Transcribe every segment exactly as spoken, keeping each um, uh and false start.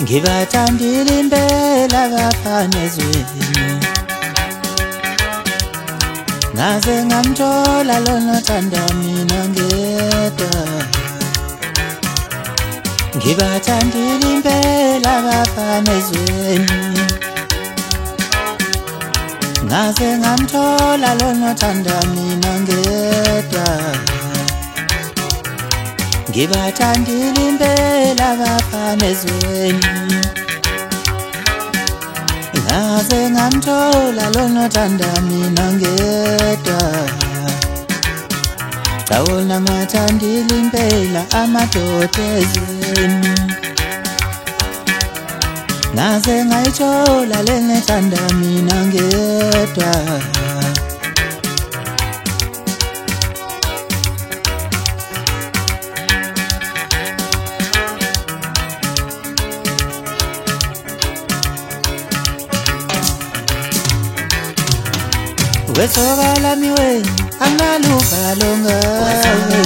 ngibathandile impela abafana ezweni ngaze ngamthola lona othanda mina ngedwa ngibathandile impela abafana ezweni ngaze ngamthola lona othanda mina ngedwa ngibathandile impela abafana ezweni ngaze ngamthola lona othanda mina ngedwa Sawona ngiwathandile impela amadoda ezweni ngaze ngayithola lena ethanda mina ngedwa Wesoka lami wena angaluvalo ngawe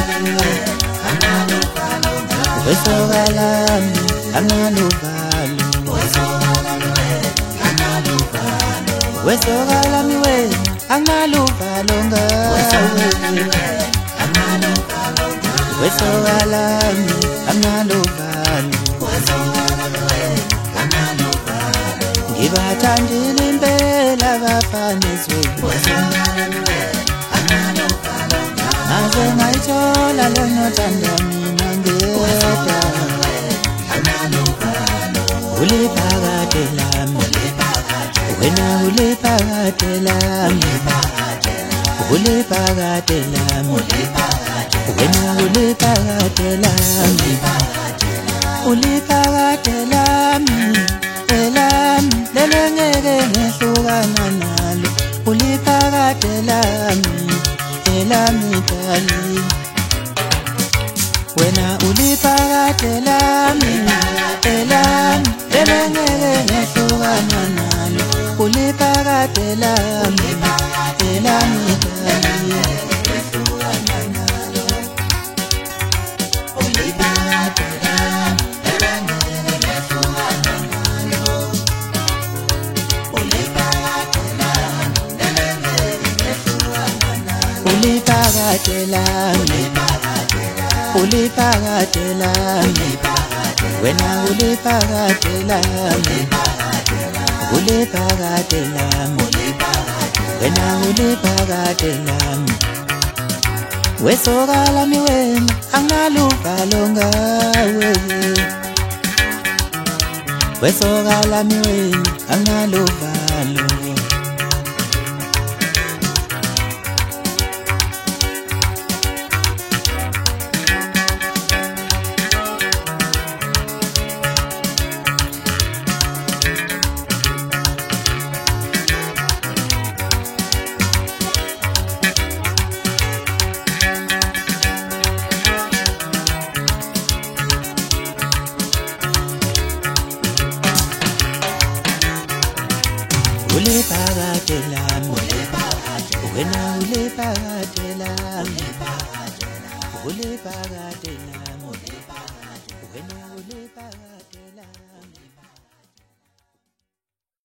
Wesoka lami angaluvalo Wesoka lami wena angaluvalo ngawe Wesoka lami angaluvalo Ngibathandile impela abafana ezweni ngaze ngayithola lona othanda mina ngedwa uliphakade lami wena uliphakade lami uliphakade lami wena uliphakade lami uliphakade lami elami lele ngeke ngehlukana nalo uliphakade lami elami dali wena uliphakade lami elami lele ngeke ngehlukana nalo uliphakade lami elami dali Uliphakade lami uliphakade lami wena uliphakade lami uliphakade lami wena uliphakade lami Wesoka lami wena angaluvalo ngawe Wesoka lami wena angaluvalo Uliphakade lami wena uliphakade lami uliphakade lami wena uliphakade